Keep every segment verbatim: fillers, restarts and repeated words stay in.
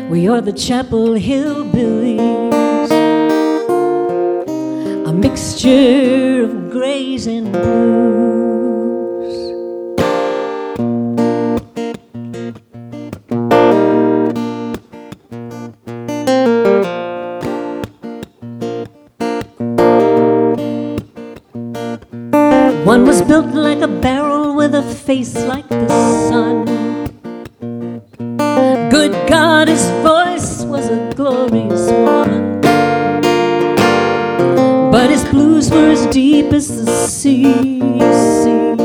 We are the Chapel Hillbillies, a mixture of grays and blues. One was built like a barrel with a face like the sun. Good God, his voice was a glorious one, but his blues were as deep as the sea, sea.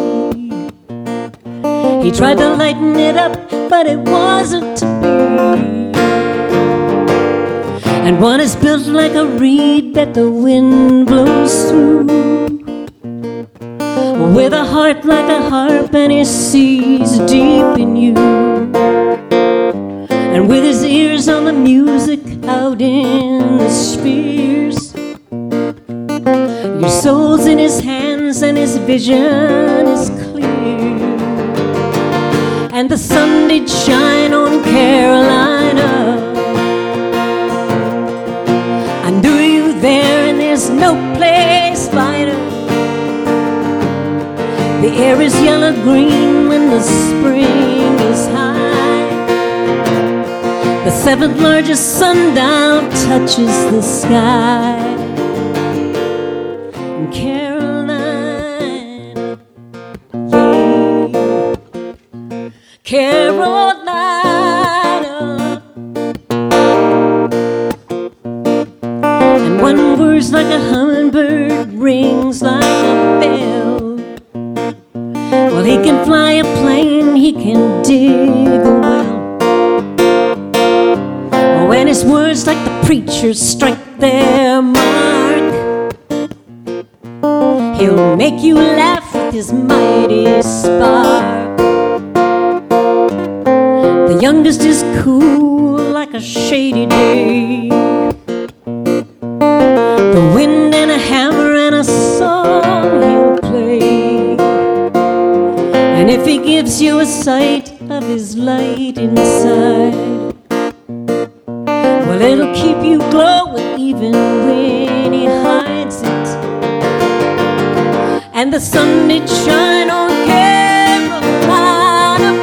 He tried to lighten it up, but it wasn't to be. And one is built like a reed that the wind blows through, with a heart like a harp and his seas deep in you. And with his ears on the music out in the spheres, your soul's in his hands and his vision is clear. And the sun did shine on Carolina. I knew you there and there's no place finer. The air is yellow-green when the spring is high. The seventh largest sundial touches the sky. In Carolina, yeah, Carolina. And one whirrs like a hummingbird, rings like a bell. Well, he can fly a plane, he can dig a well. When his words like the preachers strike their mark, he'll make you laugh with his mighty spark. The youngest is cool like a shady day. The wind and a hammer and a song he'll play. And if he gives you a sight of his light inside, well, it'll keep you glowing even when he hides it. And the sun did shine on Carolina.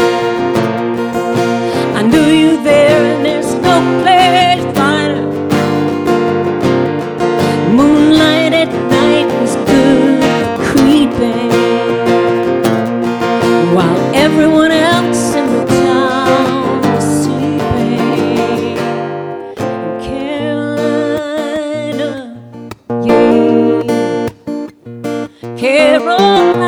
I knew you there and there's no place finer. Moonlight at night was good for creeping, while everyone else in the town was sleeping. Carolina, yeah, Carolina.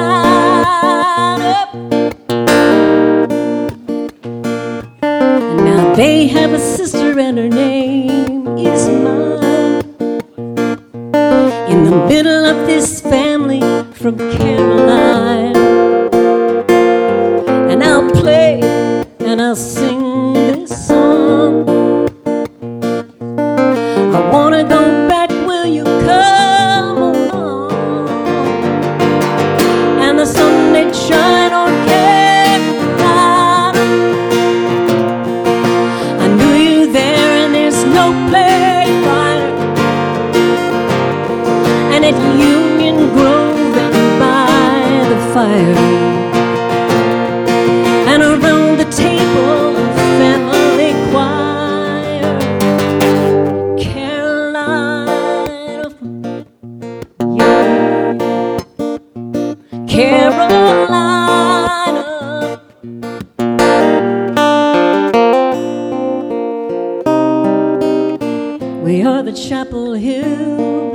And now they have a sister and her name is mine. In the middle of this family from Caroline. And I'll play and I'll sing this song. I wanna go back, will you come along? And the sun did shine on Carolina. I knew you there and there's no place finer. And at Union Grove and by the fire, and around the table a family choir. Carolina, yeah, Carolina. We are the Chapel Hill